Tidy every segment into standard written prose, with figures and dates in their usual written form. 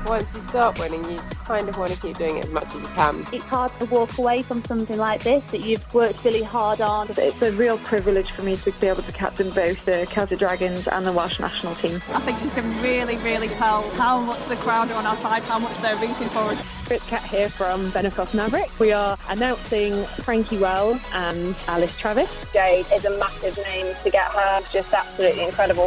Once you start winning, you kind of want to keep doing it as much as you can. It's hard to walk away from something like this that you've worked really hard on. It's a real privilege for me to be able to captain both the Celtic Dragons and the Welsh national team. I think you can really tell how much the crowd are on our side, how much they're rooting for us. It's Kat here from Benacross Maverick. We are announcing Frankie Wells and Alice Travis. Jade is a massive name. To get her, just absolutely incredible.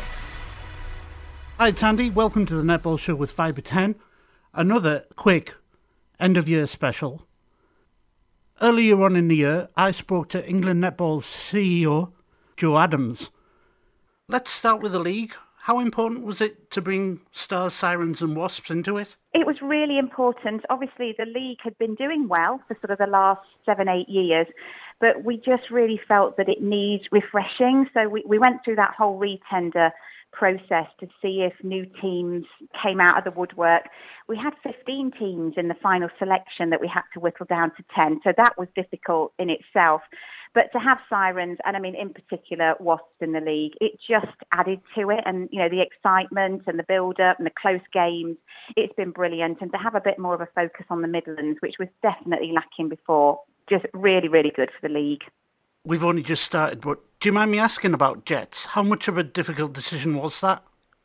Hi, it's Andy. Welcome to the Netball Show with Fibre 10. Another quick end-of-year special. Earlier on in the year, I spoke to England Netball's CEO, Joe Adams. Let's start with the league. How important was it to bring Stars, Sirens and Wasps into it? It was really important. Obviously, the league had been doing well for sort of the last 7-8 years, but we just really felt that it needs refreshing. So we went through that whole retender process to see if new teams came out of the woodwork. We had 15 teams in the final selection that we had to whittle down to 10, so that was difficult in itself. But to have Sirens, and I mean in particular Wasps in the league, it just added to it, and you know, the excitement and the build-up and the close games, it's been brilliant. And to have a bit more of a focus on the Midlands, which was definitely lacking before, just really good for the league. We've only just started, but do you mind me asking about Jets? How much of a difficult decision was that?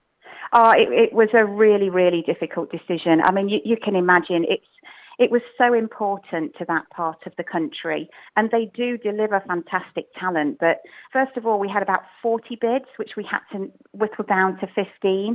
Oh, it was a really difficult decision. I mean, you can imagine it was so important to that part of the country, and they do deliver fantastic talent. But first of all, we had about 40 bids, which we had to whittle down to 15.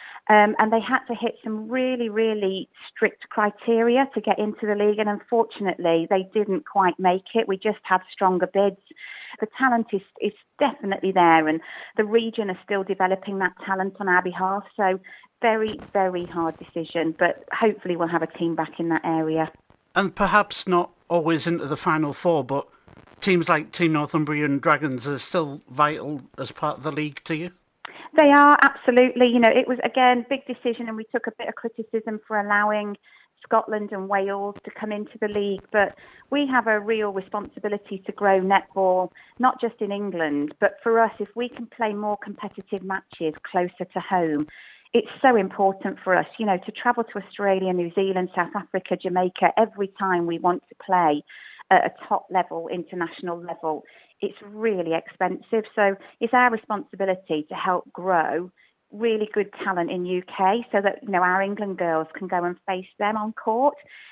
And they had to hit some really strict criteria to get into the league. And unfortunately, they didn't quite make it. We just had stronger bids. The talent is definitely there, and the region is still developing that talent on our behalf. So very hard decision, but hopefully we'll have a team back in that area. And perhaps not always into the Final Four, but teams like Team Northumbria and Dragons are still vital as part of the league to you? They are, absolutely. You know, it was, again, big decision, and we took a bit of criticism for allowing Scotland and Wales to come into the league. But we have a real responsibility to grow netball, not just in England, but for us, if we can play more competitive matches closer to home, it's so important for us, you know, to travel to Australia, New Zealand, South Africa, Jamaica, every time we want to play at a top level, international level. It's really expensive. So it's our responsibility to help grow really good talent in UK so that, you know, our England girls can go and face them on court.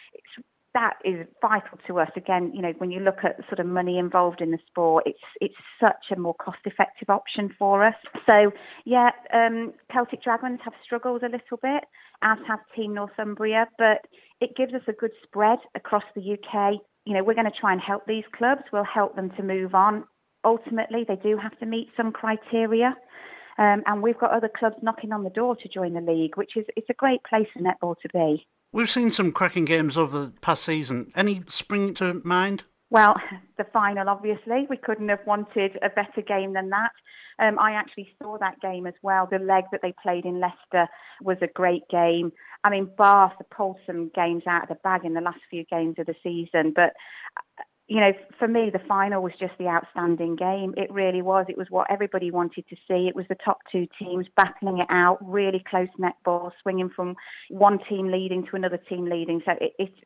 That is vital to us. Again, you know, when you look at the sort of money involved in the sport, it's such a more cost-effective option for us. So, yeah, Celtic Dragons have struggled a little bit, as have Team Northumbria, but it gives us a good spread across the UK. You know, we're going to try and help these clubs. We'll help them to move on. Ultimately, they do have to meet some criteria. And we've got other clubs knocking on the door to join the league, which is it's a great place for netball to be. We've seen some cracking games over the past season. Any spring to mind? Well, the final, obviously. We couldn't have wanted a better game than that. I actually saw that game as well. The leg that they played in Leicester was a great game. I mean, Bath pulled some games out of the bag in the last few games of the season. But, you know, for me, the final was just the outstanding game. It really was. It was what everybody wanted to see. It was the top two teams battling it out, really close netball, swinging from one team leading to another team leading. So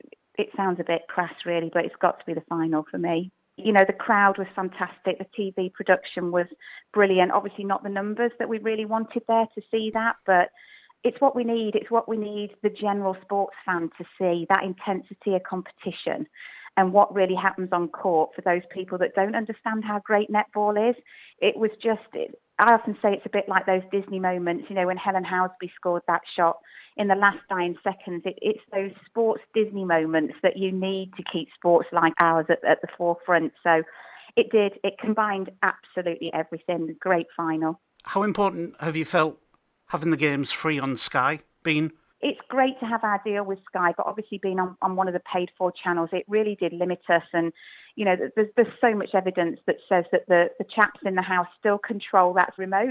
it sounds a bit crass, really, but it's got to be the final for me. You know, the crowd was fantastic. The TV production was brilliant. Obviously not the numbers that we really wanted there to see that, but it's what we need. It's what we need the general sports fan to see, that intensity of competition and what really happens on court for those people that don't understand how great netball is. It was just, I often say it's a bit like those Disney moments, you know, when Helen Housby scored that shot in the last 9 seconds. It's those sports Disney moments that you need to keep sports like ours at the forefront. So it did. It combined absolutely everything. Great final. How important have you felt having the games free on Sky been? It's great to have our deal with Sky, but obviously being on one of the paid-for channels, it really did limit us. And, you know, there's so much evidence that says that the chaps in the house still control that remote.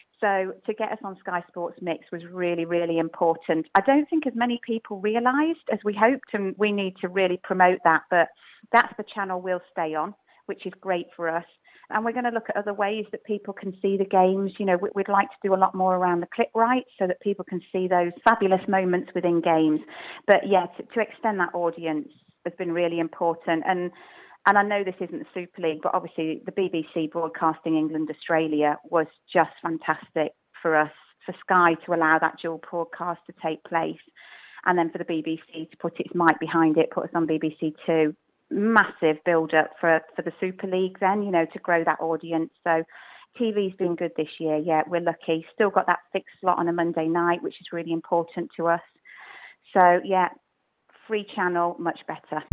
So to get us on Sky Sports Mix was really important. I don't think as many people realised as we hoped, and we need to really promote that. But that's the channel we'll stay on, which is great for us. And we're going to look at other ways that people can see the games. You know, we'd like to do a lot more around the click rights so that people can see those fabulous moments within games. But yeah, to extend that audience has been really important. And I know this isn't the Super League, but obviously the BBC broadcasting England, Australia was just fantastic for us, for Sky to allow that dual broadcast to take place. And then for the BBC to put its might behind it, put us on BBC Two. Massive build-up for the Super League then, you know, to grow that audience. So TV's been good this year. Yeah, we're lucky. Still got that fixed slot on a Monday night, which is really important to us. So, yeah, free channel, much better.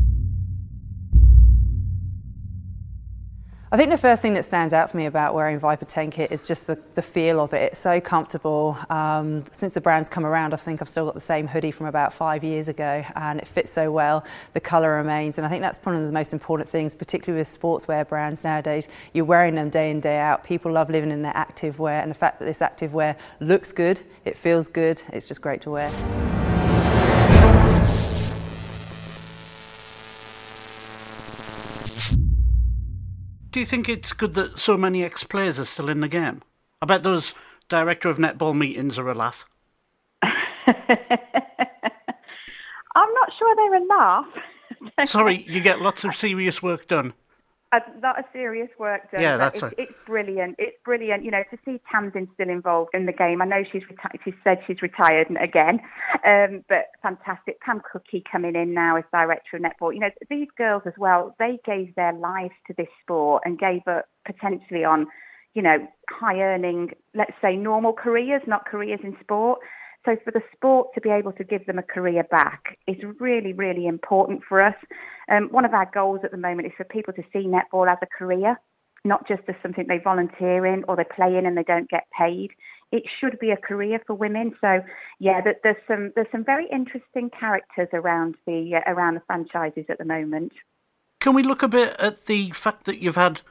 I think the first thing that stands out for me about wearing Viper 10 kit is just the feel of it. It's so comfortable. Since the brand's come around, I think I've still got the same hoodie from about 5 years ago, and it fits so well. The colour remains, and I think that's one of the most important things, particularly with sportswear brands nowadays. You're wearing them day in, day out. People love living in their active wear, and the fact that this active wear looks good, it feels good, it's just great to wear. Do you think it's good that so many ex-players are still in the game? I bet those director of netball meetings are a laugh. I'm not sure they're a laugh. Sorry, you get lots of serious work done. A lot of serious work done. Yeah, that's right. It's brilliant. It's brilliant. You know, to see Tamsin still involved in the game. I know she said she's retired again, but fantastic. Pam Cookie coming in now as director of netball. You know, these girls as well, they gave their lives to this sport and gave up potentially on, you know, high earning, let's say normal careers, not careers in sport. So for the sport to be able to give them a career back is really, really important for us. One of our goals at the moment is for people to see netball as a career, not just as something they volunteer in or they play in and they don't get paid. It should be a career for women. So yeah, there's some very interesting characters around the franchises at the moment. Can we look a bit at the fact that you've had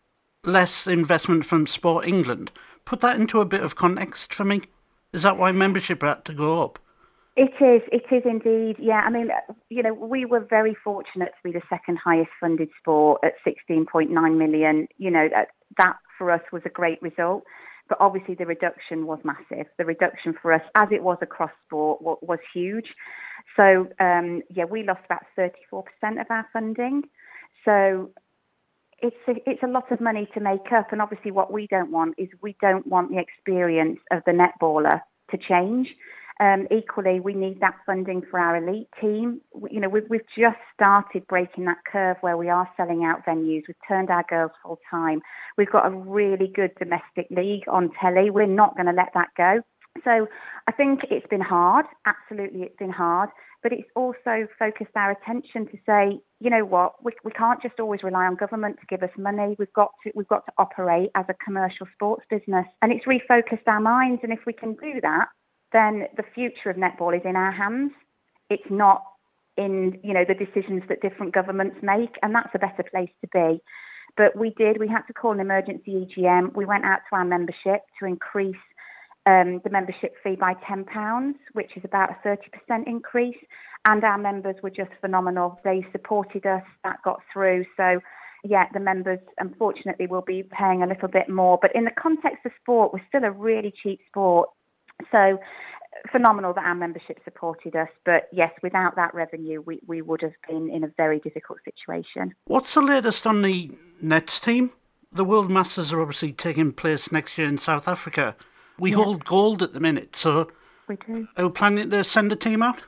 less investment from Sport England? Put that into a bit of context for me. Is that why membership had to go up? It is indeed. Yeah, I mean, you know, we were very fortunate to be the second highest funded sport at 16.9 million. You know, that for us was a great result. But obviously the reduction was massive. The reduction for us, as it was across sport, was huge. So, yeah, we lost about 34% of our funding. So it's a lot of money to make up. And obviously what we don't want is we don't want the experience of the netballer to change. Equally, we need that funding for our elite team. You know, we've just started breaking that curve where we are selling out venues. We've turned our girls full time. We've got a really good domestic league on telly. We're not going to let that go. So I think it's been hard. Absolutely, it's been hard. But it's also focused our attention to say, you know what, we can't just always rely on government to give us money. We've got to operate as a commercial sports business. And it's refocused our minds. And if we can do that, then the future of netball is in our hands. It's not in, you know, the decisions that different governments make, and that's a better place to be. But we had to call an emergency EGM. We went out to our membership to increase the membership fee by £10, which is about a 30% increase. And our members were just phenomenal. They supported us. That got through. So, yeah, the members, unfortunately, will be paying a little bit more. But in the context of sport, we're still a really cheap sport. So phenomenal that our membership supported us. But yes, without that revenue, we would have been in a very difficult situation. What's the latest on the Nets team? The World Masters are obviously taking place next year in South Africa. We hold gold at the minute, so we do. Are we planning to send a team out?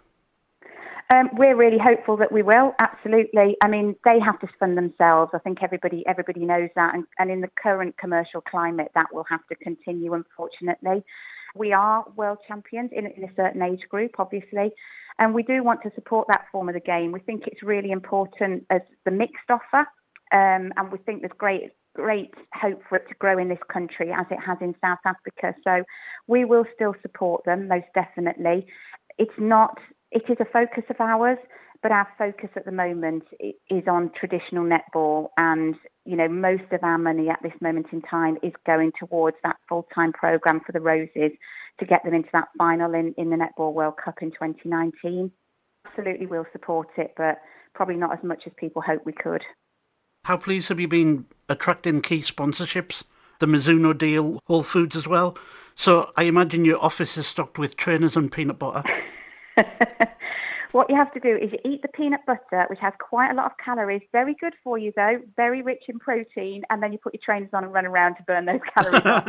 We're really hopeful that we will, absolutely. I mean, they have to fund themselves. I think everybody knows that. And in the current commercial climate, that will have to continue, unfortunately. We are world champions in a certain age group, obviously, and we do want to support that form of the game. We think it's really important as the mixed offer, and we think there's great hope for it to grow in this country as it has in South Africa. So we will still support them, most definitely. It is a focus of ours, but our focus at the moment is on traditional netball, and you know, most of our money at this moment in time is going towards that full-time programme for the Roses to get them into that final in the Netball World Cup in 2019. Absolutely, we'll support it, but probably not as much as people hope we could. How pleased have you been attracting key sponsorships? The Mizuno deal, Whole Foods as well. So I imagine your office is stocked with trainers and peanut butter. What you have to do is you eat the peanut butter, which has quite a lot of calories, very good for you though, very rich in protein, and then you put your trainers on and run around to burn those calories off.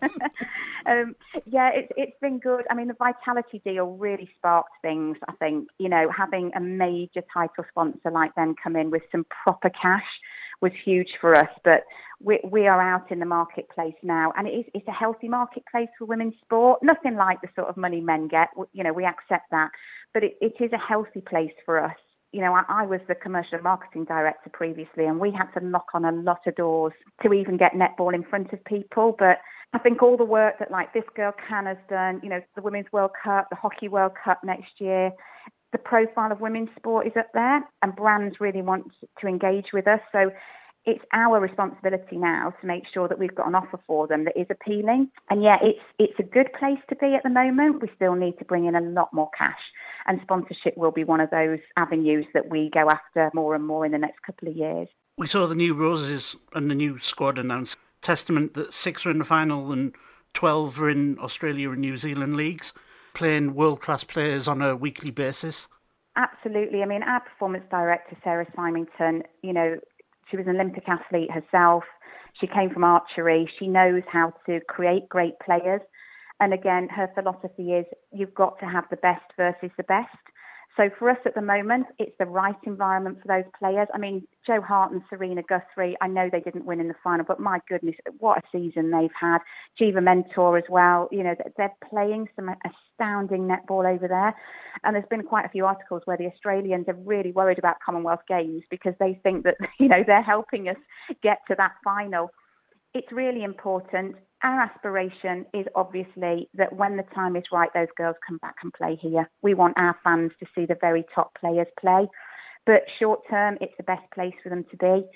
So, it's been good. I mean, the Vitality deal really sparked things, I think. You know, having a major title sponsor like them come in with some proper cash was huge for us, but we are out in the marketplace now, and it's a healthy marketplace for women's sport. Nothing like the sort of money men get, you know, we accept that, but it is a healthy place for us. You know, I was the commercial and marketing director previously, and we had to knock on a lot of doors to even get netball in front of people, but I think all the work that like this girl Can has done, you know, the Women's World Cup, the Hockey World Cup next year, the profile of women's sport is up there, and brands really want to engage with us. So it's our responsibility now to make sure that we've got an offer for them that is appealing. And yeah, it's a good place to be at the moment. We still need to bring in a lot more cash, and sponsorship will be one of those avenues that we go after more and more in the next couple of years. We saw the new Roses and the new squad announced. Testament that 6 are in the final and 12 are in Australia and New Zealand leagues, playing world-class players on a weekly basis. Absolutely. I mean, our performance director, Sarah Symington, you know, she was an Olympic athlete herself. She came from archery. She knows how to create great players. And again, her philosophy is you've got to have the best versus the best. So for us at the moment, it's the right environment for those players. I mean, Jo Hart and Serena Guthrie, I know they didn't win in the final, but my goodness, what a season they've had. Jiva Mentor as well. You know, they're playing some astounding netball over there. And there's been quite a few articles where the Australians are really worried about Commonwealth Games because they think that, you know, they're helping us get to that final. It's really important. Our aspiration is obviously that when the time is right, those girls come back and play here. We want our fans to see the very top players play. But short term, it's the best place for them to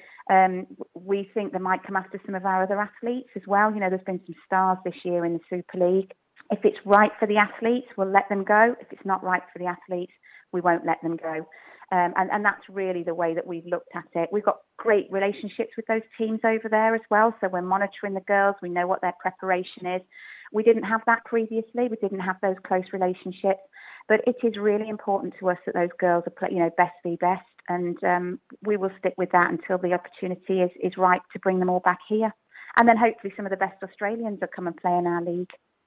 be. We think they might come after some of our other athletes as well. You know, there's been some stars this year in the Super League. If it's right for the athletes, we'll let them go. If it's not right for the athletes, we won't let them go. And that's really the way that we've looked at it. We've got great relationships with those teams over there as well. So we're monitoring the girls. We know what their preparation is. We didn't have that previously. We didn't have those close relationships. But it is really important to us that those girls are, you know, best v best. And we will stick with that until the opportunity is right to bring them all back here. And then hopefully some of the best Australians will come and play in our league.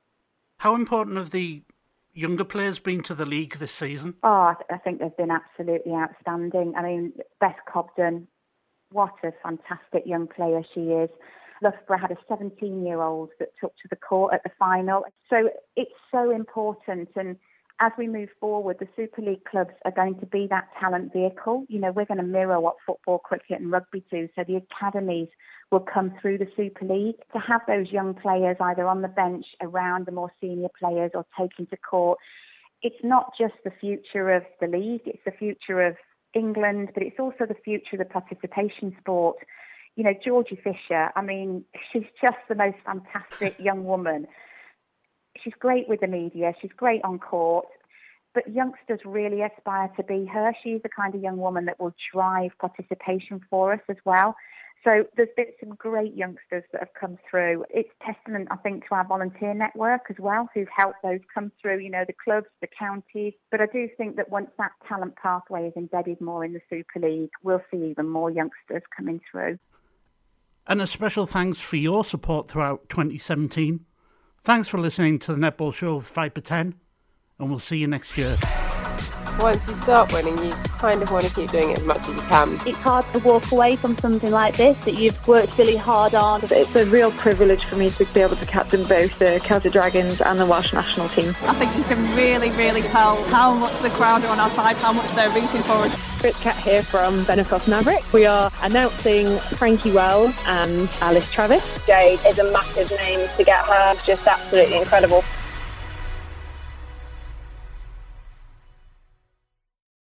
How important have the younger players been to the league this season? Oh, I think they've been absolutely outstanding. I mean, Beth Cobden, what a fantastic young player she is. Loughborough had a 17-year-old that took to the court at the final. So it's so important. And as we move forward, the Super League clubs are going to be that talent vehicle. You know, we're going to mirror what football, cricket and rugby do. So the academies will come through the Super League to have those young players either on the bench around the more senior players or taken to court. It's not just the future of the league, it's the future of England, but it's also the future of the participation sport. You know, Georgie Fisher, I mean, she's just the most fantastic young woman. She's great with the media, she's great on court, but youngsters really aspire to be her. She's the kind of young woman that will drive participation for us as well. So there's been some great youngsters that have come through. It's testament, I think, to our volunteer network as well, who've helped those come through, you know, the clubs, the counties. But I do think that once that talent pathway is embedded more in the Super League, we'll see even more youngsters coming through. And a special thanks for your support throughout 2017. Thanks for listening to the Netball Show with Viper 10, and we'll see you next year. Once you start winning, you kind of want to keep doing it as much as you can. It's hard to walk away from something like this that you've worked really hard on. It's a real privilege for me to be able to captain both the Celtic Dragons and the Welsh national team. I think you can really, really tell how much the crowd are on our side, how much they're rooting for us. It's Kat here from Benacross Maverick. We are announcing Frankie Wells and Alice Travis. Jade is a massive name. To get her, just absolutely incredible.